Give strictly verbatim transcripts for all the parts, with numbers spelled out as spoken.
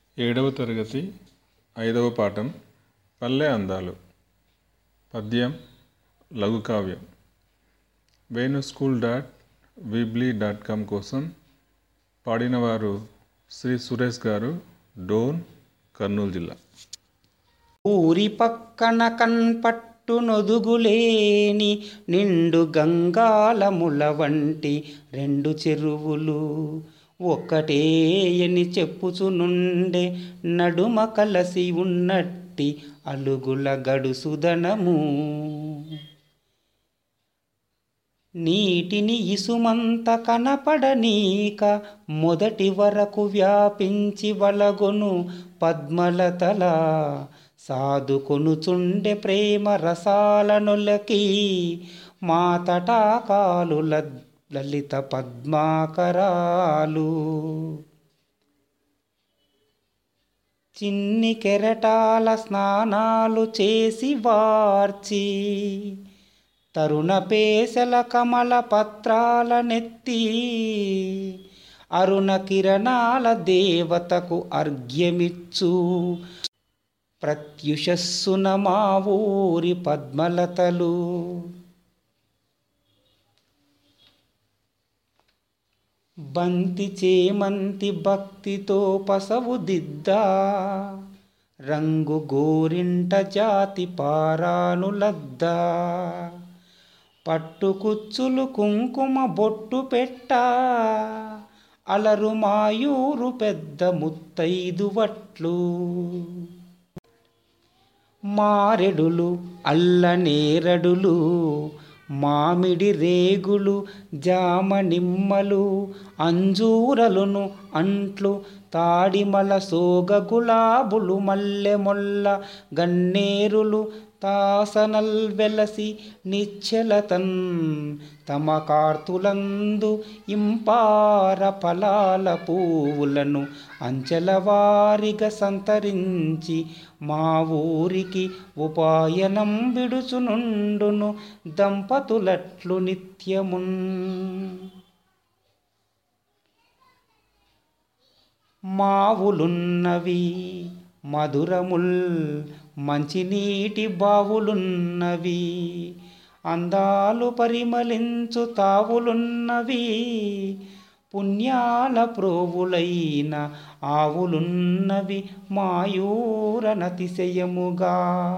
ఏడవ తరగతి ఐదవ పాఠం పల్లె అందాలు. పద్యం లఘుకావ్యం. Venu school dot Weebly dot com కోసం పాడినవారు శ్రీ సురేష్ గారు, డోన్, కర్నూలు జిల్లా. ఊరి పక్కన కన్పట్టు నొదుగులేని నిండు గంగాలముల వంటి రెండు చెరువులు ఒక్కటేయని చెప్పుచునుండే నడుమ కలసి ఉన్నట్టి అలుగుల గడుసుదనము. నీటిని ఇసుమంత కనపడనీక మొదటి వరకు వ్యాపించి వలగొను పద్మలతల సాదుకొనుచుండె ప్రేమ రసాల నొలకి మా తటాకాలు లలిత పద్మాకరాలు. చిన్ని కెరటాల స్నానాలు చేసి వార్చి తరుణ పేసల కమల పత్రాల నెత్తి అరుణ కిరణాల దేవతకు అర్ఘ్యమిచ్చు ప్రత్యుషస్సున మా ఊరి పద్మలతలు. బంతి చేమంతి భక్తితో పసవు దిద్దా రంగు గోరింట జాతి పారానులద్దా పట్టుకుచ్చులు కుంకుమ బొట్టు పెట్టా అలరు మాయూరు పెద్ద ముత్తైదు వట్లు. మారెడులు అల్లనేరడులు మామిడి రేగులు జామ నిమ్మలు అంజూరలును అంట్లు తాడిమల సోగ గులాబులు మల్లె మొల్ల గన్నేరులు తాసనల్ వెలసి నిశ్చలతన్ తమ కార్తులందు ఇంపార ఫలాల పువ్వులను అంచెలవారిగా సంతరించి మా ఊరికి ఉపాయనం విడుచునుండును దంపతులట్లు నిత్యమున్. మావులున్నవి మధురముల్ మంచినీటి బావులున్నవి అందాలు పరిమళించు తావులున్నవి పుణ్యాల ప్రోవులైన ఆవులున్నవి మాయూరనతిశయముగా.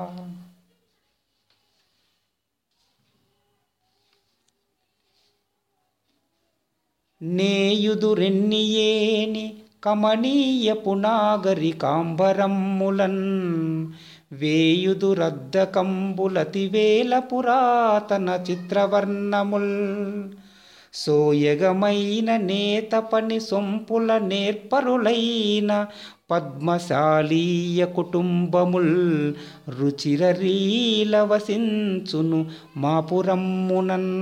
నేయుదురెన్నియేని కమనీయ పునాగరికాంబరమ్ములన్ వేయుదురద్దకంబులతివేల పురాతన చిత్రవర్ణముల్ సోయగమైన నేత పని సొంపుల నేర్పరులైన పద్మశాలీయ కుటుంబముల్ రుచిరరీల వసించును మాపురమ్మునన్.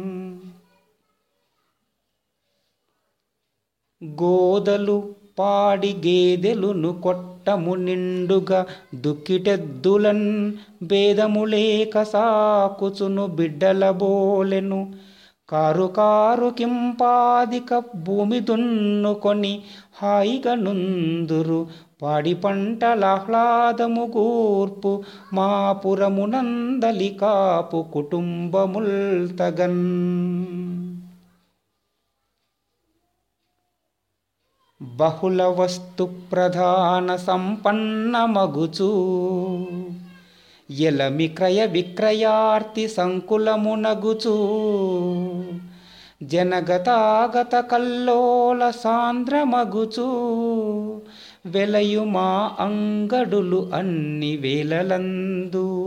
గోదలు పాడి గేదెలును కొట్టము నిండుగా దుక్కిటెద్దులన్ భేదములేక సాకుచును బిడ్డల బోలెను కారు కారు కింపాదిక భూమి దున్నుకొని హాయిగా నుందురు పాడి పంటలాహ్లాదము గూర్పు మాపురమునందలి కాపు కుటుంబముల్ తగన్. బహుళ వస్తు ప్రధాన సంపన్న మగుచు ఎలమి క్రయ విక్రయార్తి సంకులమునగుచు జనగతాగత కల్లోల సాంద్రమగుచు వెలయు మా అంగడులు అన్ని వేలలందు.